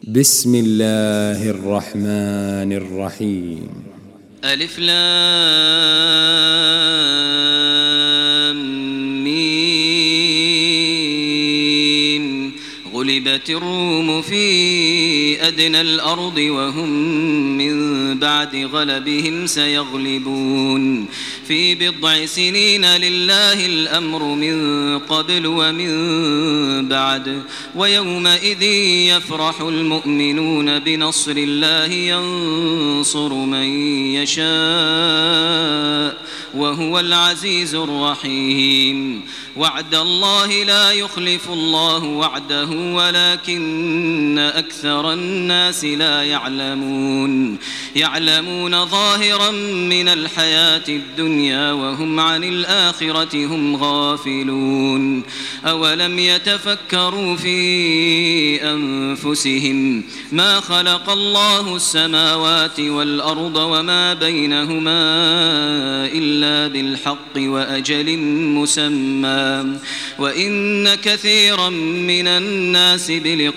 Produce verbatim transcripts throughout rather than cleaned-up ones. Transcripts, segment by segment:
بسم الله الرحمن الرحيم. ألف لام ميم. غلبت الروم في أدنى الأرض وهم من بعد غلبهم سيغلبون في بضع سنين لله الأمر من قبل ومن بعد ويومئذ يفرح المؤمنون بنصر الله ينصر من يشاء وهو العزيز الرحيم. وعد الله لا يخلف الله وعده ولكن أكثر الناس لا يعلمون يعلمون ظاهرا من الحياة الدنيا وهم عن الآخرة هم غافلون. أولم يتفكروا في أنفسهم ما خلق الله السماوات والأرض وما بينهما إلا بالحق وأجل مسمى وإن كثيرا من الناس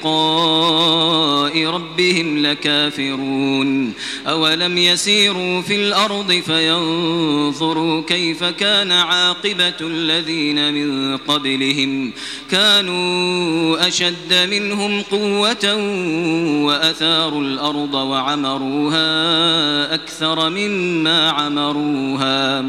بلقاء ربهم لكافرون. أولم يسيروا في الأرض فينظروا كيف كان عاقبة الذين من قبلهم كانوا أشد منهم قوة وأثاروا الأرض وعمروها أكثر مما عمروها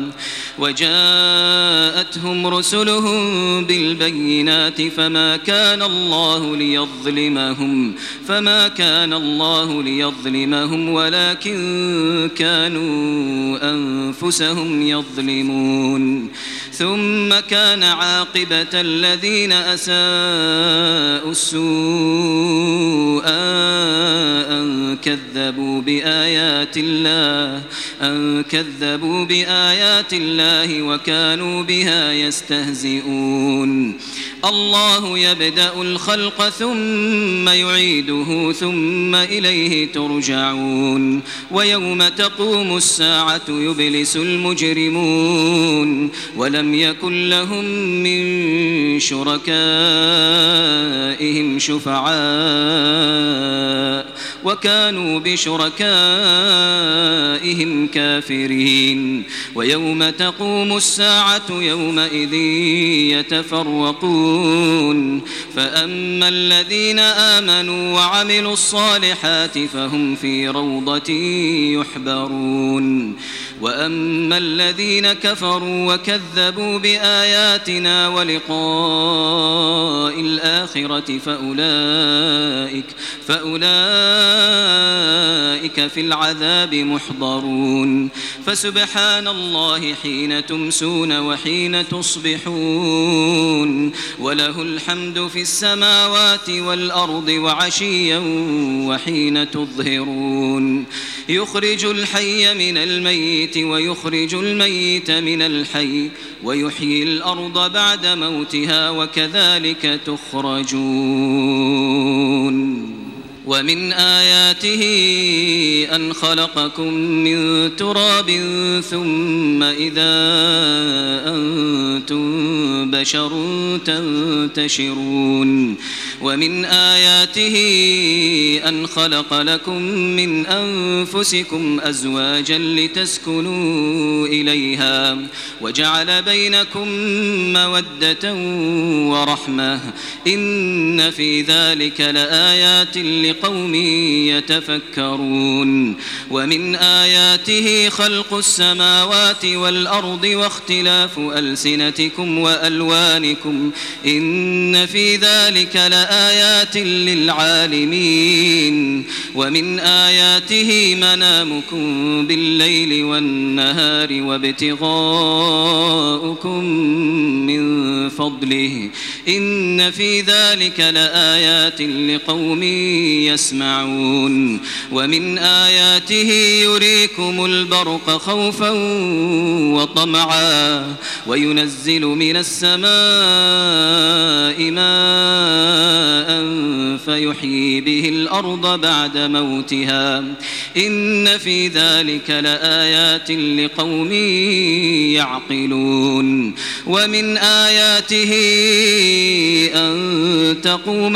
وجاءتهم رسلهم بالبينات فما كان الله ليظلمهم فما كان الله ليظلمهم ولكن كانوا أنفسهم يظلمون. ثم كان عاقبة الذين أساءوا السوء أن كذبوا بآيات الله أن كذبوا بآيات الله وكانوا بها يستهزئون. الله يبدأ الخلق ثم يعيده ثم إليه ترجعون. ويوم تقوم الساعة يبلس المجرمون ولم يكن لهم من شركائهم شفعاء وكانوا بشركائهم كافرين. ويوم تقوم الساعة يومئذ يتفرقون فأما الذين آمنوا وعملوا الصالحات فهم في روضة يحبرون وأما الذين كفروا وكذبوا بآياتنا ولقاء الآخرة فأولئك فأولئك في العذاب محضرون. فسبحان الله حين تمسون وحين تصبحون وله الحمد في السماوات والأرض وعشيا وحين تظهرون. يخرج الحي من الميت ويخرج الميت من الحي ويحيي الأرض بعد موتها وكذلك تخرجون. ومن آياته أن خلقكم من تراب ثم إذا أنتم بشر تنتشرون. ومن آياته أن خلق لكم من أنفسكم أزواجا لتسكنوا إليها وجعل بينكم مودة ورحمة إن في ذلك لآيات لقوم يتفكرون. ومن آياته خلق السماوات والأرض واختلاف ألسنتكم وألوانكم إن في ذلك لآيات للعالمين. ومن آياته منامكم بالليل والنهار وابتغاؤكم من فضله إن في ذلك لآيات لقوم يسمعون. ومن آياته يريكم البرق خوفا وطمعا وينزل من السماء ماء فيحيي به الأرض بعد موتها إن في ذلك لآيات لقوم يعقلون ومن آياته أن تقوم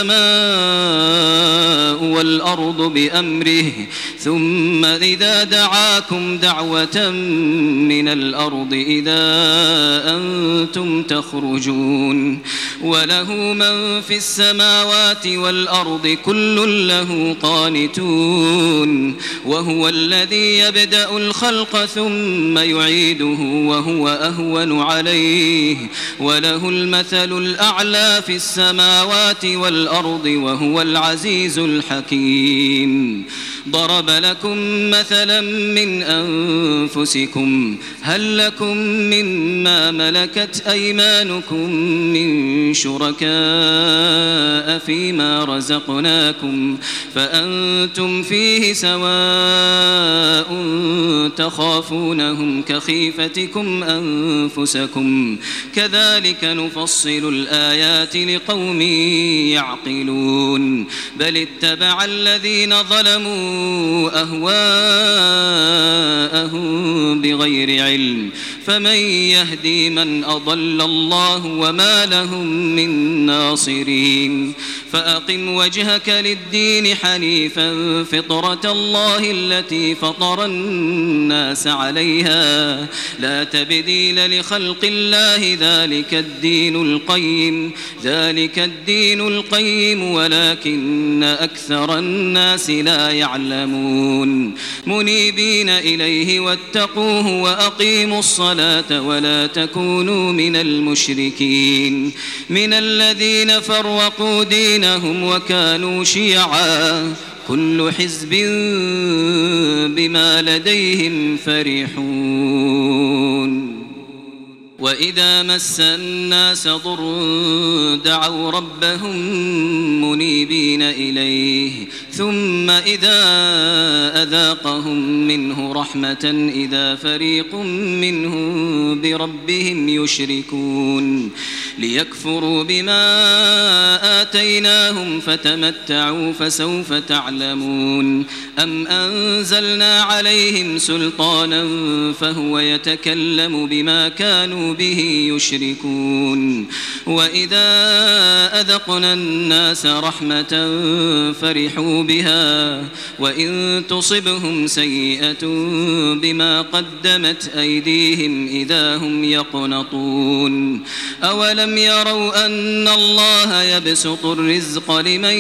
السماء والأرض بأمره ثم إذا دعاكم دعوة من الأرض إذا أنتم تخرجون وله من في السماوات والأرض كل له قانتون وهو الذي يبدأ الخلق ثم يعيده وهو أهون عليه وله المثل الأعلى في السماوات والأرض وهو العزيز الحكيم ضرب لكم مثلا من أنفسكم هل لكم مما ملكت أيمانكم من شركاء فيما رزقناكم فأنتم فيه سواء تخافونهم كخيفتكم أنفسكم كذلك نفصل الآيات لقوم يعقلون بل اتبع الذين ظلموا أهواءهم بغير علم فمن يهدي من أضل الله وما لهم من ناصرين فأقم وجهك للدين حنيفا فطرة الله التي فطر الناس عليها لا تبديل لخلق الله ذلك الدين القيم ذلك الدين القيم ولكن أكثر الناس لا يعلمون منيبين إليه واتقوه وأقيموا الصلاة ولا تكونوا من المشركين من الذين فرقوا دينهم وكانوا شيعا كل حزب بما لديهم فرحون وإذا مس الناس ضر دعوا ربهم منيبين إليه ثم إذا أذاقهم منه رحمة إذا فريق منهم بربهم يشركون ليكفروا بما آتيناهم فتمتعوا فسوف تعلمون أم أنزلنا عليهم سلطانا فهو يتكلم بما كانوا به يشركون وإذا أذقنا الناس رحمة فرحوا بها وإن تصبهم سيئة بما قدمت أيديهم إذا هم يقنطون أولم يروا أن الله يبسط الرزق لمن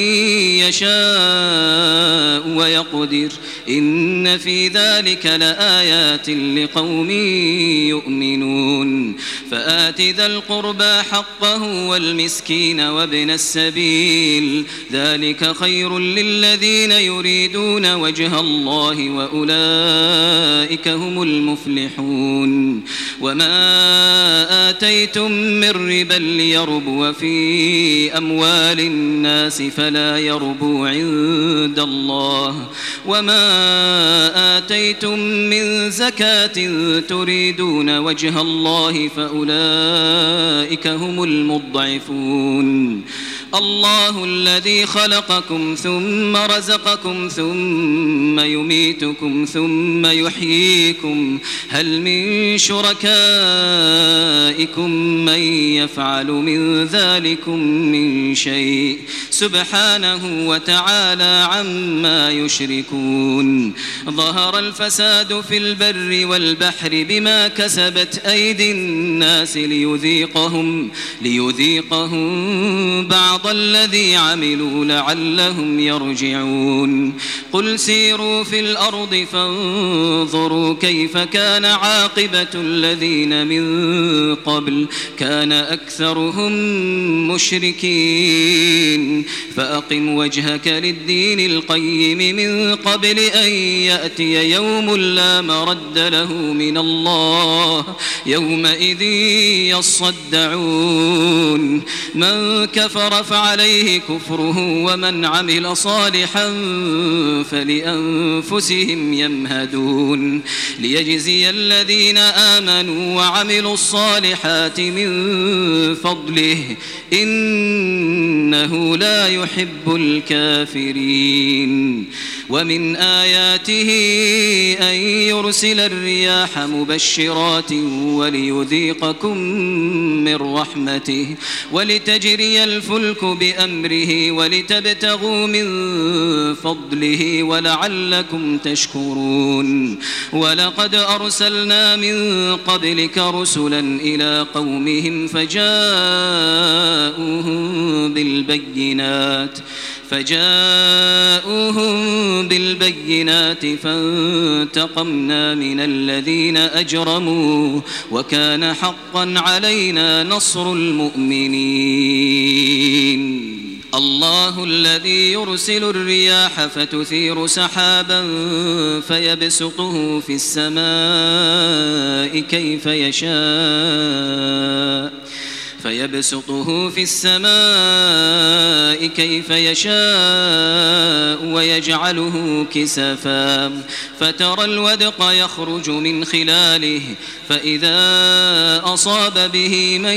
يشاء ويقدر إن في ذلك لآيات لقوم يؤمنون فآت ذا القربى حقه والمسكين وابن السبيل ذلك خير للذين يريدون وجه الله وأولئك هم المفلحون وما آتيتم من ربا ليربو في أموال الناس فلا يربو عند الله وما آتيتم من زكاة تريدون وجه الله فأولئك هم المضعفون الله الذي خلقكم ثم رزقكم ثم يميتكم ثم يحييكم هل من شركائكم من يفعل من ذلكم من شيء سبحانه وتعالى عما يشركون ظهر الفساد في البر والبحر بما كسبت أيدي الناس ليذيقهم ليذيقهم بعض الذي عملوا لعلهم يرجعون قل سيروا في الأرض فانظروا كيف كان عاقبة الذين من قبل كان أكثرهم مشركين فأقم وجهك للدين القيم من قبل أن يأتي يوم لا مرد له من الله يومئذ يصدعون من كفر خاف عليه كفره ومن عمل صالحا فلأنفسهم يمهدون ليجزي الذين آمنوا وعملوا الصالحات من فضله إنه لا يحب الكافرين. ومن آياته أن يرسل الرياح مبشرات وليذيقكم من رحمته ولتجري الفلك بأمره ولتبتغوا من فضله ولعلكم تشكرون. ولقد أرسلنا من قبلك رسلا إلى قومهم فجاءوهم بالبينات فجاءوهم بالبينات فانتقمنا من الذين أجرموا وكان حقا علينا نصر المؤمنين. الله الذي يرسل الرياح فتثير سحابا فيبسطه في السماء كيف يشاء فيبسطه في السماء كيف يشاء ويجعله كسفا فترى الودق يخرج من خلاله فإذا أصاب به من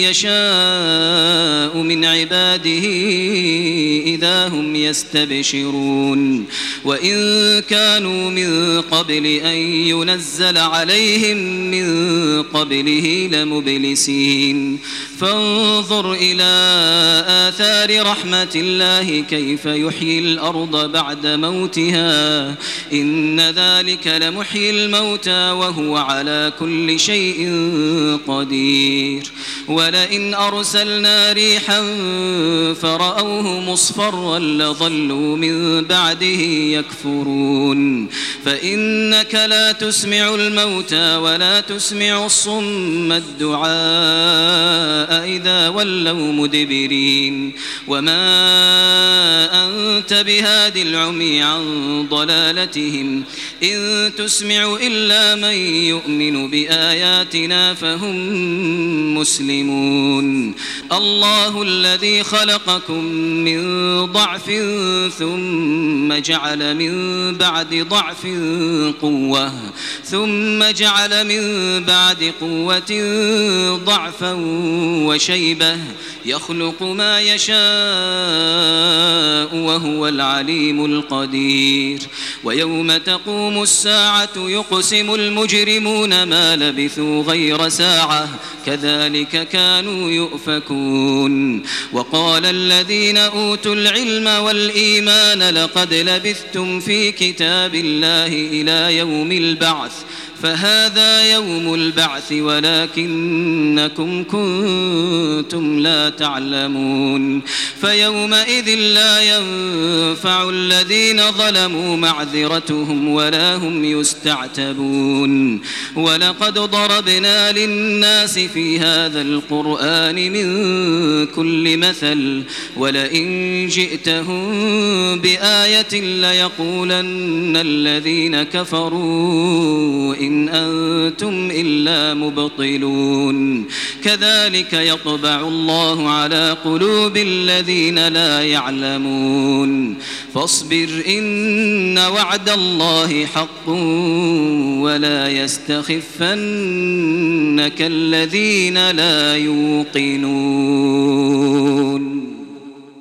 يشاء من عباده إذا هم يستبشرون. وإن كانوا من قبل أن ينزل عليهم من قبله لمبلسين. فانظر إلى آثار رحمة الله كيف يحيي الأرض بعد موتها إن ذلك لمحيي الموتى وهو على كل شيء قدير. ولئن أرسلنا ريحا فرأوه مصفرا لظلوا من بعده يكفرون. فإنك لا تسمع الموتى ولا تسمع الصم الدعاء إذا ولوا مدبرين. وما أنت بهاد العمي عن ضلالتهم إن تسمع إلا من يؤمن بآياتنا فهم مسلمون. الله الذي خلقكم من ضعف ثم جعل من بعد ضعف قوة ثم جعل من بعد قوة ضعفا وشيبة يخلق ما يشاء وهو العليم القدير. ويوم تقوم الساعة يقسم المجرمون ما لبثوا غير ساعة كذلك كانوا يؤفكون. وقال الذين أوتوا العلم والإيمان لقد لبثتم في كتاب الله إلى يوم البعث فهذا يوم البعث ولكنكم كنتم لا تعلمون. فيومئذ لا ينفع الذين ظلموا معذرتهم ولا هم يستعتبون. ولقد ضربنا للناس في هذا القرآن من كل مثل ولئن جئتهم بآية ليقولن الذين كفروا إن أنتم إلا مبطلون. كذلك يطبع الله على قلوب الذين لا يعلمون. فاصبر إن وعد الله حق ولا يستخفنك الذين لا يوقنون.